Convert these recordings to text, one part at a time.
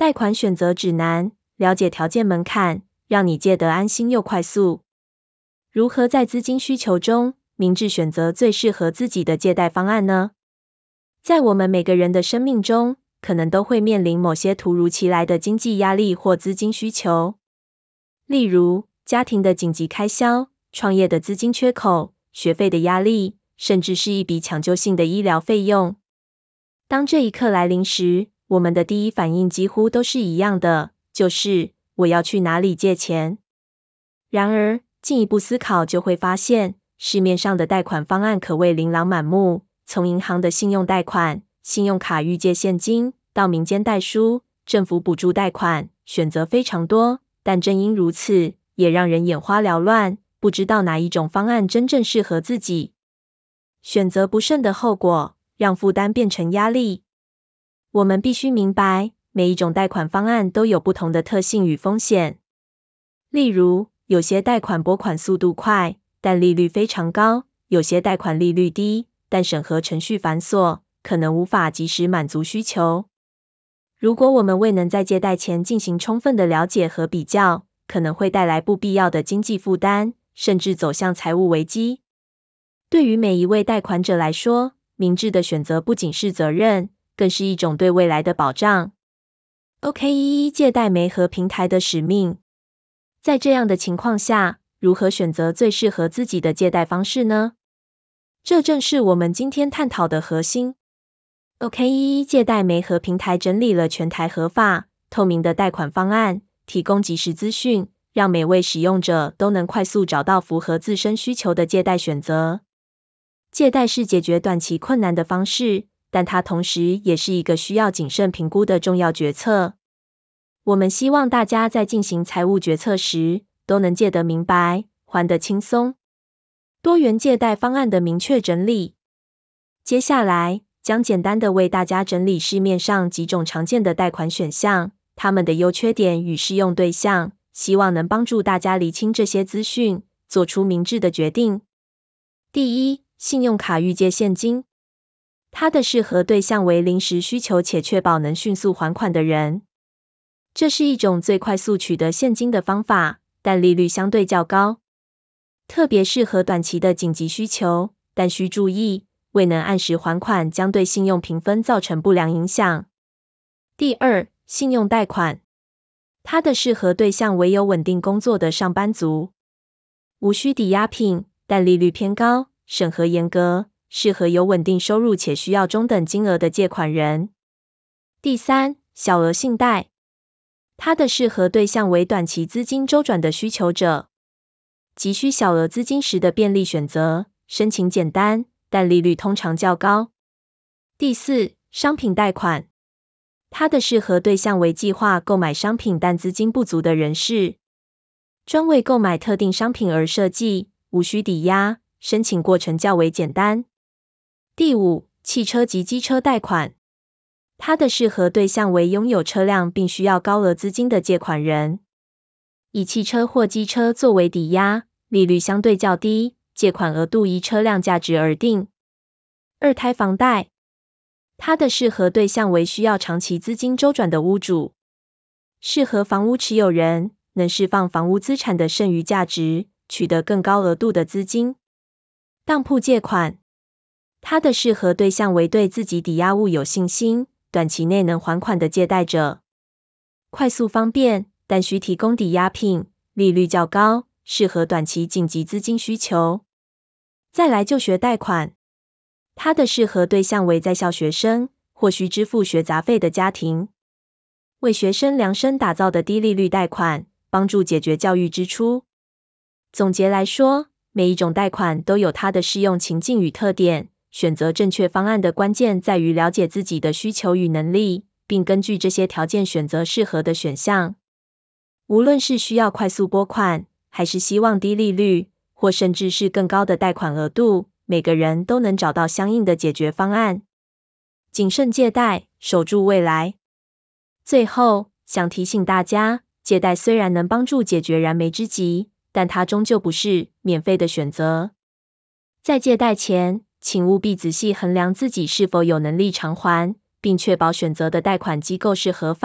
贷款选择指南，了解条件门槛，让你借得安心又快速。如何在资金需求中明智选择最适合自己的借贷方案呢？在我们每个人的生命中，可能都会面临某些突如其来的经济压力或资金需求。例如，家庭的紧急开销、创业的资金缺口、学费的压力，甚至是一笔抢救性的医疗费用。当这一刻来临时，我们的第一反应几乎都是一样的，就是我要去哪里借钱？然而，进一步思考就会发现，市面上的贷款方案可谓琳琅满目，从银行的信用贷款、信用卡预借现金，到民间代书、政府补助贷款，选择非常多。但正因如此，也让人眼花缭乱，不知道哪一种方案真正适合自己。选择不慎的后果，让负担变成压力。我们必须明白，每一种贷款方案都有不同的特性与风险。例如，有些贷款拨款速度快，但利率非常高；有些贷款利率低，但审核程序繁琐，可能无法及时满足需求。如果我们未能在借贷前进行充分的了解和比较，可能会带来不必要的经济负担，甚至走向财务危机。对于每一位贷款者来说，明智的选择不仅是责任，更是一种对未来的保障。OKEE 借贷媒合平台的使命。在这样的情况下，如何选择最适合自己的借贷方式呢？这正是我们今天探讨的核心。OKEE 借贷媒合平台整理了全台合法、透明的贷款方案，提供即时资讯，让每位使用者都能快速找到符合自身需求的借贷选择。借贷是解决短期困难的方式，但它同时也是一个需要谨慎评估的重要决策。我们希望大家在进行财务决策时，都能借得明白，还得轻松。多元借贷方案的明确整理。接下来，将简单的为大家整理市面上几种常见的贷款选项，它们的优缺点与适用对象，希望能帮助大家厘清这些资讯，做出明智的决定。第一，信用卡预借现金。它的适合对象为临时需求且确保能迅速还款的人。这是一种最快速取得现金的方法，但利率相对较高，特别适合短期的紧急需求，但需注意，未能按时还款将对信用评分造成不良影响。第二，信用贷款。它的适合对象为有稳定工作的上班族，无需抵押品，但利率偏高，审核严格，适合有稳定收入且需要中等金额的借款人。第三，小额信贷。它的适合对象为短期资金周转的需求者，急需小额资金时的便利选择，申请简单，但利率通常较高。第四，商品贷款。它的适合对象为计划购买商品但资金不足的人士，专为购买特定商品而设计，无需抵押，申请过程较为简单。第五，汽车及机车贷款。它的适合对象为拥有车辆并需要高额资金的借款人，以汽车或机车作为抵押，利率相对较低，借款额度依车辆价值而定。二胎房贷。它的适合对象为需要长期资金周转的屋主，适合房屋持有人，能释放房屋资产的剩余价值，取得更高额度的资金。当铺借款。它的适合对象为对自己抵押物有信心，短期内能还款的借贷者，快速方便，但需提供抵押品，利率较高，适合短期紧急资金需求。再来就学贷款。它的适合对象为在校学生，或需支付学杂费的家庭，为学生量身打造的低利率贷款，帮助解决教育支出。总结来说，每一种贷款都有它的适用情境与特点，选择正确方案的关键在于了解自己的需求与能力，并根据这些条件选择适合的选项。无论是需要快速拨款，还是希望低利率，或甚至是更高的贷款额度，每个人都能找到相应的解决方案。谨慎借贷，守住未来。最后，想提醒大家，借贷虽然能帮助解决燃眉之急，但它终究不是免费的选择。在借贷前，请务必仔细衡量自己是否有能力偿还，并确保选择的贷款机构是合法、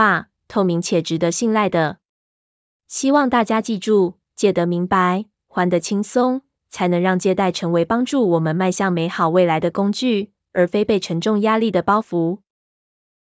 透明且值得信赖的。希望大家记住，借得明白，还得轻松，才能让借贷成为帮助我们迈向美好未来的工具，而非被沉重压力的包袱。